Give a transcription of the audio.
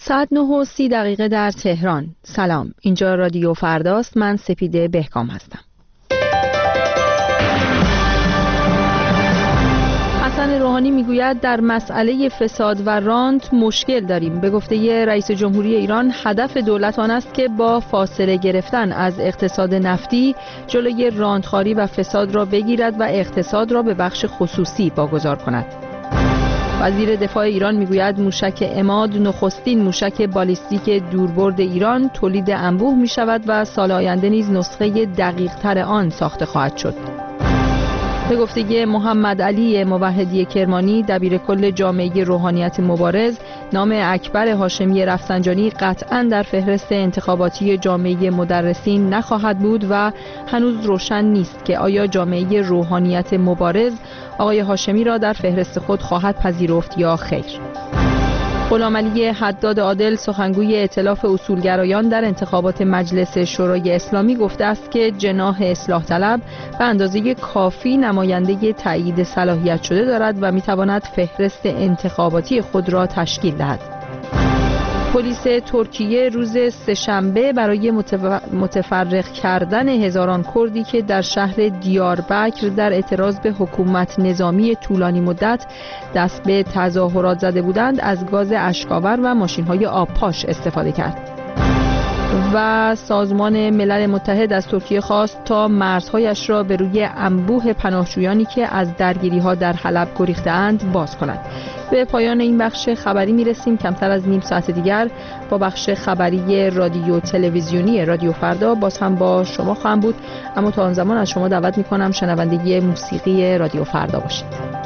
ساعت 9:30 در تهران. سلام، اینجا رادیو فرداست. من سپیده بهکام هستم. حسن روحانی میگوید در مسئله فساد و رانت مشکل داریم. به گفته رئیس جمهوری ایران هدف دولت آن است که با فاصله گرفتن از اقتصاد نفتی جلوی رانتخواری و فساد را بگیرد و اقتصاد را به بخش خصوصی واگذار کند. وزیر دفاع ایران میگوید موشک عماد نخستین موشک بالیستیک دوربرد ایران تولید انبوه می شود و سال آینده نیز نسخه دقیق تر آن ساخته خواهد شد. به گفته محمد علی موحدی کرمانی دبیر کل جامعه روحانیت مبارز، نام اکبر هاشمی رفسنجانی قطعاً در فهرست انتخاباتی جامعه مدرسین نخواهد بود و هنوز روشن نیست که آیا جامعه روحانیت مبارز آقای هاشمی را در فهرست خود خواهد پذیرفت یا خیر. غلامعلی حداد عادل سخنگوی ائتلاف اصولگرایان در انتخابات مجلس شورای اسلامی گفته است که جناح اصلاح طلب به اندازه کافی نماینده تایید صلاحیت شده دارد و میتواند فهرست انتخاباتی خود را تشکیل دهد. پلیس ترکیه روز سه‌شنبه برای متفرق کردن هزاران کردی که در شهر دیاربکر در اعتراض به حکومت نظامی طولانی مدت دست به تظاهرات زده بودند از گاز اشک‌آور و ماشین‌های آبپاش استفاده کرد. و سازمان ملل متحد از ترکیه خواست تا مرزهایش را به روی انبوه پناهجویانی که از درگیری‌ها در حلب گریخته‌اند باز کند. به پایان این بخش خبری میرسیم. کمتر از نیم ساعت دیگر با بخش خبری رادیو تلویزیونی رادیو فردا باز هم با شما خواهم بود، اما تا آن زمان از شما دعوت می‌کنم شنونده موسیقی رادیو فردا باشید.